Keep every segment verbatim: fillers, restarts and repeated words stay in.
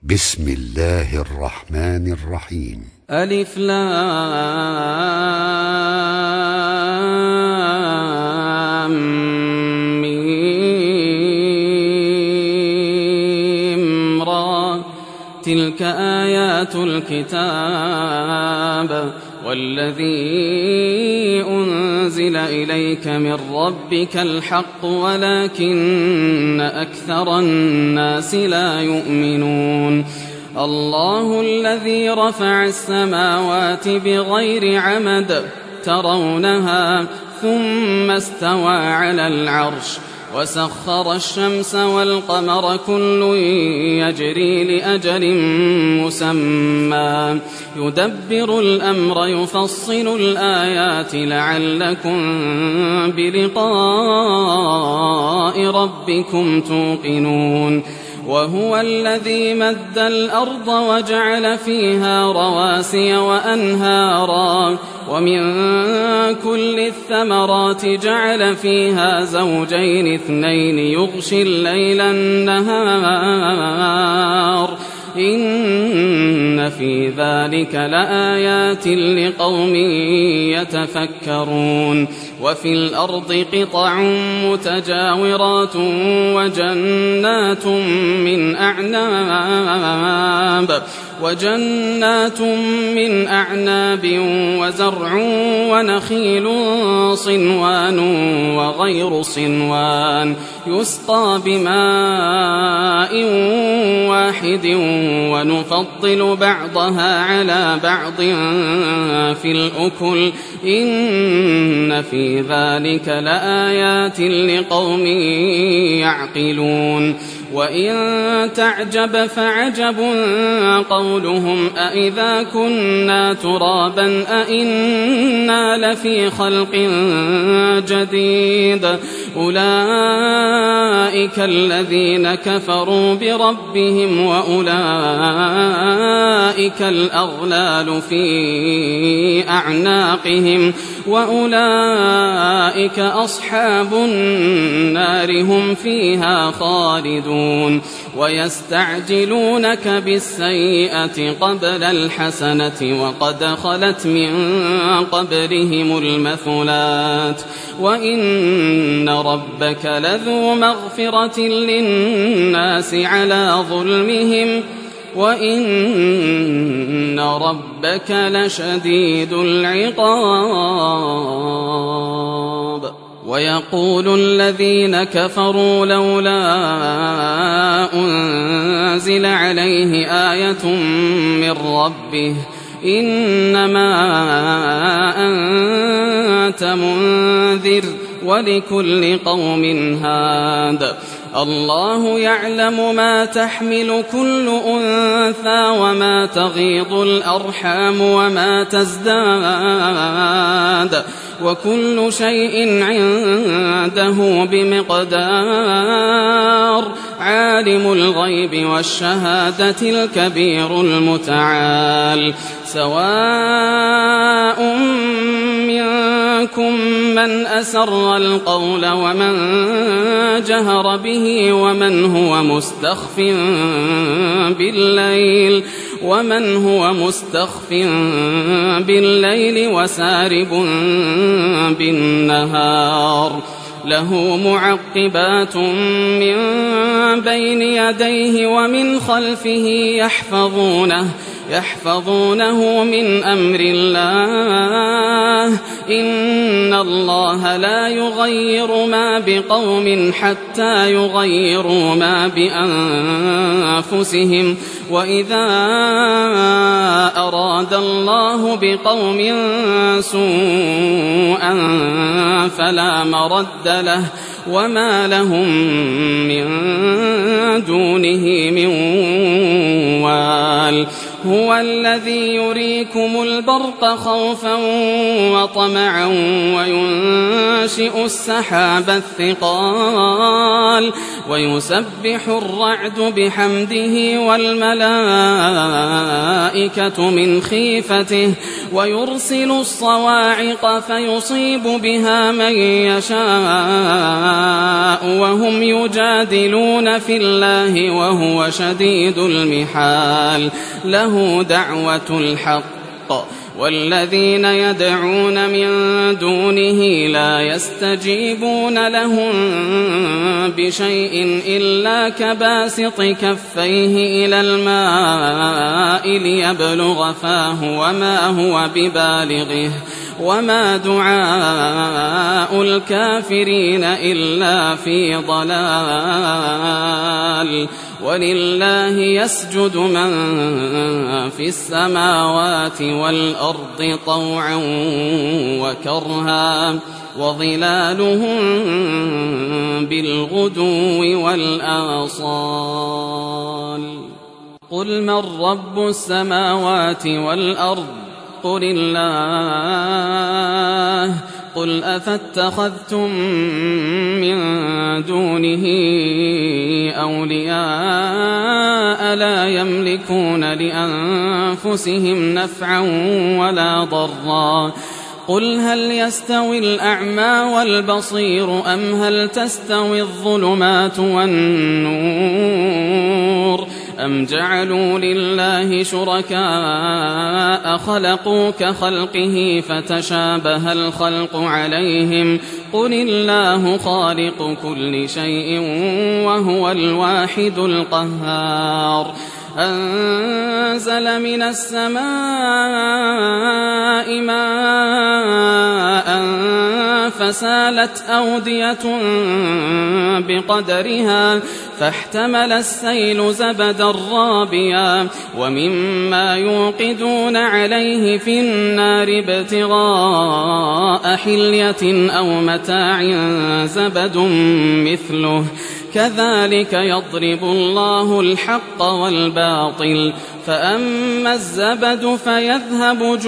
بسم الله الرحمن الرحيم. ألف لام ميم را، تلك آيات الكتاب والذي أنزل إليك من ربك الحق ولكن أكثر الناس لا يؤمنون. الله الذي رفع السماوات بغير عمد ترونها ثم استوى على العرش وسخر الشمس والقمر كل يجري لأجل مسمى يدبر الأمر يفصل الآيات لعلكم بلقاء ربكم توقنون. وهو الذي مد الأرض وجعل فيها رواسي وأنهارا ومن كل الثمرات جعل فيها زوجين اثنين يغشي الليل النهار إن في ذلك لآيات لقوم يتفكرون. وفي الأرض قطع متجاورات وجنات من أعناب وجنات من أعناب وزرع ونخيل صنوان وغير صنوان يسقى بماء واحد ونفضل بعضها على بعض في الأكل إن في ذلك لآيات لقوم يعقلون. وإن تعجب فعجب قولهم أإذا كنا ترابا أإنا لفي خلق جديد أولئك الذين كفروا بربهم وأولئك الأغلال في أعناقهم وأولئك أصحاب النار هم فيها خالدون. ويستعجلونك بالسيئة قبل الحسنة وقد خلت من قبلهم المثلات وإن ربك لذو مغفرة للناس على ظلمهم وإن ربك لشديد العقاب. ويقول الذين كفروا لولا أنزل عليه آية من ربه إنما أنت منذر ولكل قوم هاد الله يعلم ما تحمل كل أنثى وما تغيض الأرحام وما تزداد وكل شيء عنده بمقدار. عالم الغيب والشهادة الكبير المتعال. سواء منكم من أسر القول ومن جهر به ومن هو مستخف بالليل ومن هو مستخف بالليل وسارب بالنهار. له معقبات من بين يديه ومن خلفه يحفظونه يحفظونه من أمر الله إن الله لا يغير ما بقوم حتى يغيروا ما بأنفسهم وإذا أراد الله بقوم سوءا فلا مرد له وما لهم من دونه من وال. هو الذي يريكم البرق خوفا وطمعا وينشئ السحاب الثقال ويسبح الرعد بحمده والملائكة من خيفته ويرسل الصواعق فيصيب بها من يشاء وهم يجادلون في الله وهو شديد المحال له دعوة الحق والذين يدعون من دونه لا يستجيبون لهم بشيء إلا كباسط كفيه إلى الماء ليبلغ فاه وما هو ببالغه وما دعاء الكافرين إلا في ضلال ولله يسجد من في السماوات والأرض طوعا وكرها وظلالهم بالغدو والآصال قل من رب السماوات والأرض قل الله قل أفاتخذتم من دونه أولياء لا يملكون لأنفسهم نفعا ولا ضرا قل هل يستوي الأعمى والبصير أم هل تستوي الظلمات والنور أم جعلوا لله شركاء خلقوا كخلقه فتشابه الخلق عليهم قل الله خالق كل شيء وهو الواحد القهار أنزل من السماء ماء فسالت أودية بقدرها فاحتمل السيل زبدا رابيا ومما يوقدون عليه في النار ابتغاء حلية أو متاع زبد مثله كذلك يضرب الله الحق والباطل فأما الزبد فيذهب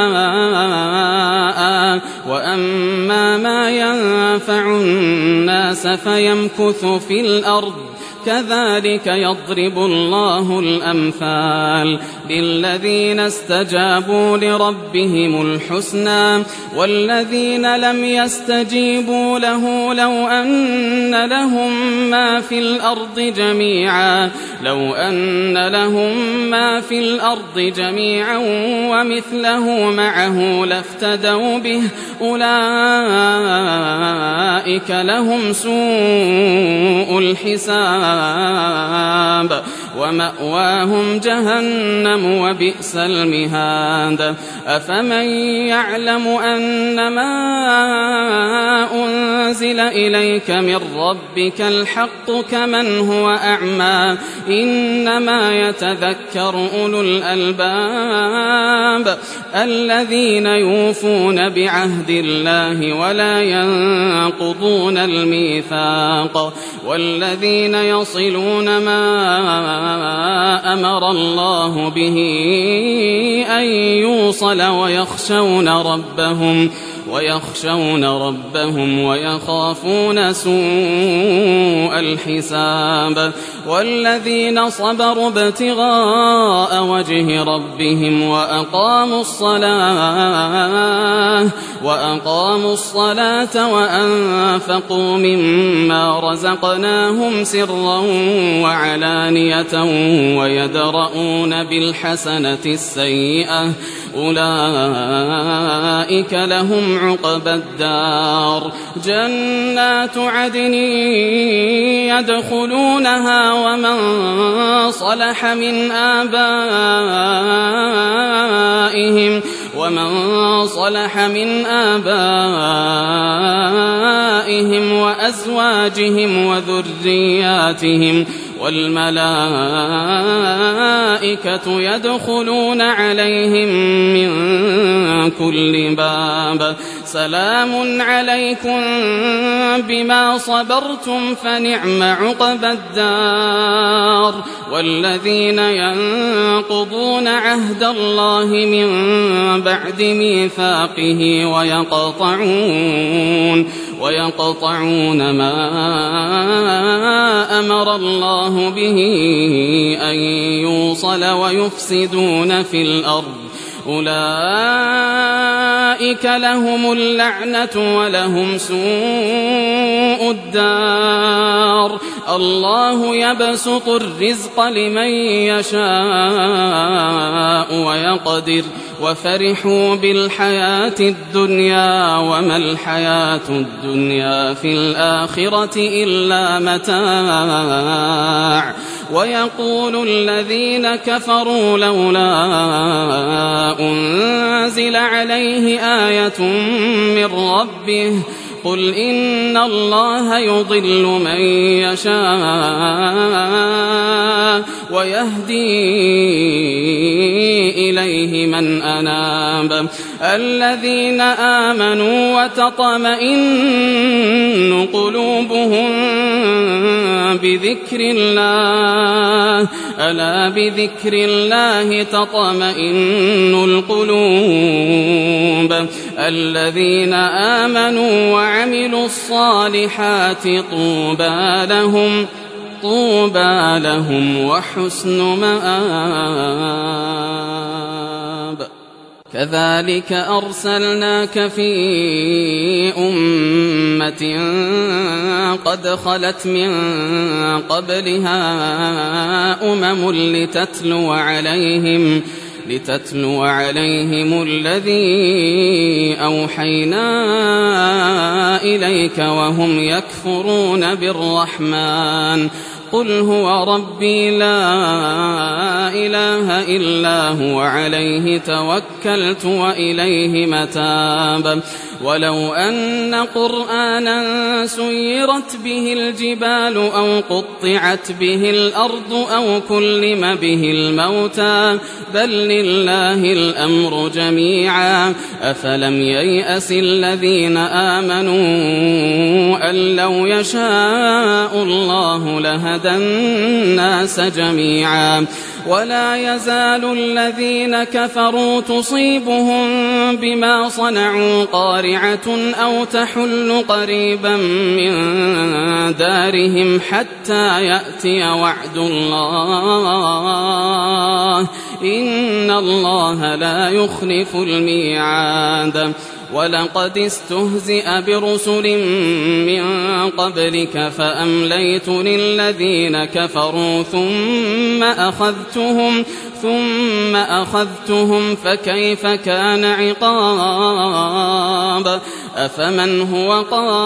جفاء وأما ما ينفع الناس فيمكث في الأرض كذلك يضرب الله الأمثال للذين استجابوا لربهم الحسنى والذين لم يستجيبوا له لو أن لهم ما في الأرض جميعا لو أن لهم ما في الأرض جميعا ومثله معه لافتدوا به أولئك لهم سوء الحساب ومأواهم جهنم وبئس المهاد أفمن يعلم أنما أنزل إليك من ربك الحق كمن هو أعمى إنما يتذكر أولو الألباب الذين يوفون بعهد الله ولا ينقضون الميثاق والذين يصلون ما أمر الله به أن يوصل ويخشون ربهم ويخشون ربهم ويخافون سوء الحساب والذين صبروا ابتغاء وجه ربهم وأقاموا الصلاة وأقاموا الصلاة وأنفقوا مما رزقناهم سرا وعلانية ويدرؤون بالحسنة السيئة أولئك لهم عقبى الدار جنات عدن يدخلونها ومن صلح من آبائهم ومن صلح من آبائهم وأزواجهم وذرياتهم والملائكة يدخلون عليهم من كل باب سلام عليكم بما صبرتم فنعم عقبى الدار والذين ينقضون عهد الله من بعد ميثاقه ويقطعون ويقطعون ما أمر الله به أن يوصل ويفسدون في الأرض أولئك لهم اللعنة ولهم سوء الدار الله يبسط الرزق لمن يشاء ويقدر وفرحوا بالحياة الدنيا وما الحياة الدنيا في الآخرة إلا متاع ويقول الذين كفروا لولا أنزل عليه آية من ربه قل إن الله يضل من يشاء ويهدي إليه من أناب الذين آمنوا وتطمئن قلوبهم بذكر الله ألا بذكر الله تطمئن القلوب الذين آمنوا وعملوا الصالحات طوبى لهم طوبى لهم وحسن مآب كذلك أرسلناك في أمة قد خلت من قبلها أمم لتتلو عليهم لتتلو عليهم الذي أوحينا إليك وهم يكفرون بالرحمن قل هو ربي لا إله إلا هو عليه توكلت وإليه متاب ولو أن قرآنا سيرت به الجبال أو قطعت به الأرض أو كلم به الموتى بل لله الأمر جميعا أفلم ييأس الذين آمنوا أن لو يشاء الله لهدى الناس جميعا ولا يزال الذين كفروا تصيبهم بما صنعوا قارعة أو تحل قريبا من دارهم حتى يأتي وعد الله إن الله لا يخلف الميعاد ولقد استهزئ برسل من قبلك فأمليت للذين كفروا ثم أخذتهم ثم أخذتهم فكيف كان عقاب أفمن هو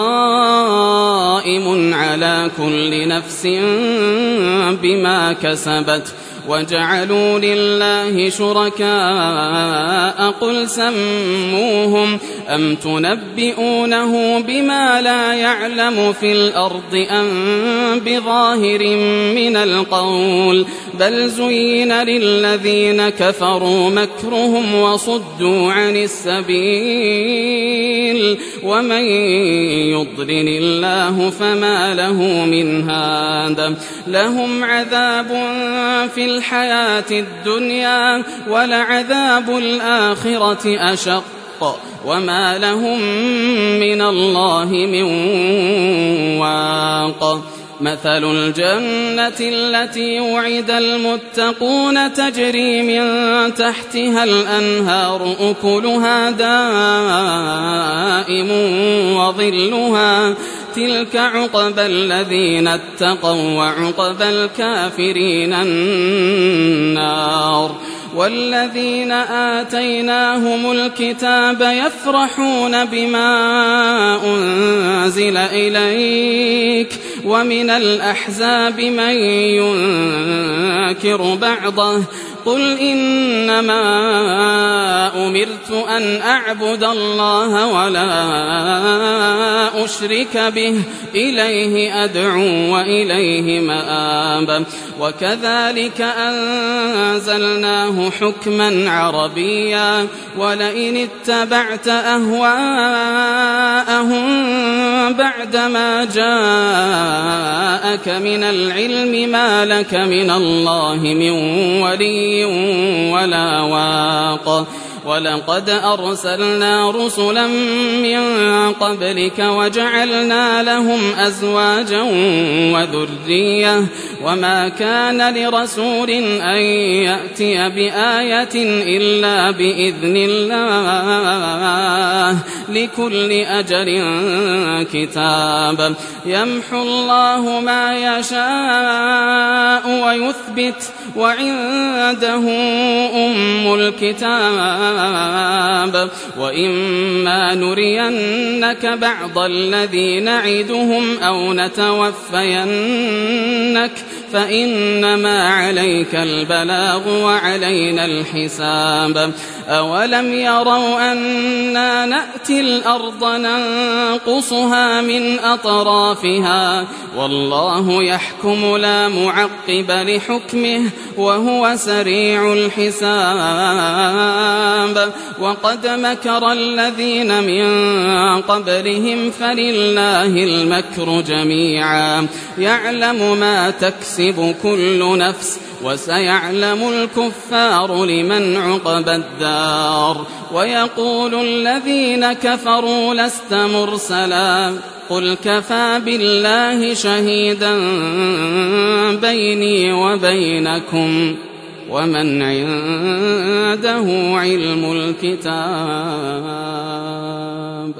قائم على كل نفس بما كسبت وجعلوا لله شركاء قل سموهم أم تنبئونه بما لا يعلم في الأرض أم بظاهر من القول بل زين للذين كفروا مكرهم وصدوا عن السبيل ومن يضلل الله فما له من هاد لهم عذاب في الحياة الدنيا ولعذاب الآخرة أشق وما لهم من الله من واق مثل الجنة التي وعد المتقون تجري من تحتها الأنهار أكلها دائم وظلها تلك عقبى الذين اتقوا وعقبى الكافرين النار والذين آتيناهم الكتاب يفرحون بما أنزل إليك ومن الأحزاب من ينكر بعضه قل إنما أمرت أن أعبد الله ولا أشرك به إليه أدعو وإليه مآب وكذلك أنزلناه حكما عربيا ولئن اتبعت أهواءهم بعدما جاءك من العلم ما لك من الله من ولي ولا واق ولقد أرسلنا رسلا من قبلك وجعلنا لهم أزواجا وذرية وما كان لرسول أن يأتي بآية إلا بإذن الله لكل أجل كتاب يمحو الله ما يشاء ويثبت وعنده أم الكتاب وإما نرينك بعض الذي نعدهم أو نتوفينك فإنما عليك البلاغ وعلينا الحساب أولم يروا أنا نأتي الأرض ننقصها من أطرافها والله يحكم لا معقب لحكمه وهو سريع الحساب وقد مكر الذين من قبلهم فلله المكر جميعا يعلم ما تكسب كل نفس وسيعلم الكفار لمن عقبى الدار ويقول الذين كفروا لست مرسلا قل كفى بالله شهيدا بيني وبينكم ومن عنده علم الكتاب